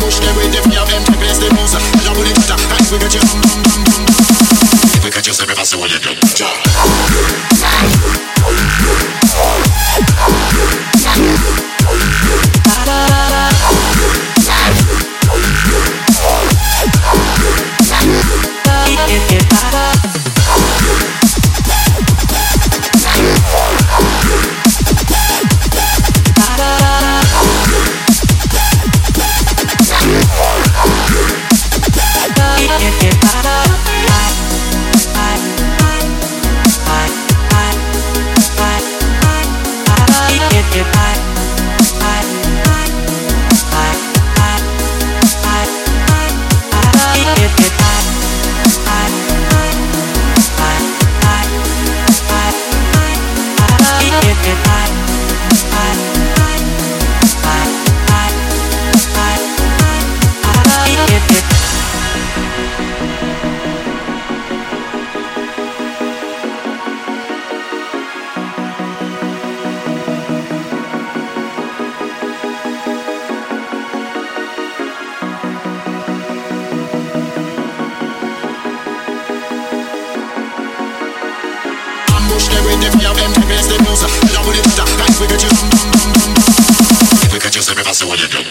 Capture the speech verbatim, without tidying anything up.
Ambush them with the fear of empty place the moves. Double it shot, and we get you dum dum dum dum dum. If we catch you, say me fast, what you do? Jump. Push them with the fear of empty place the moves. Double it shot, and we get you dum dum dum dum dum. If we catch you, say me fast, what you do?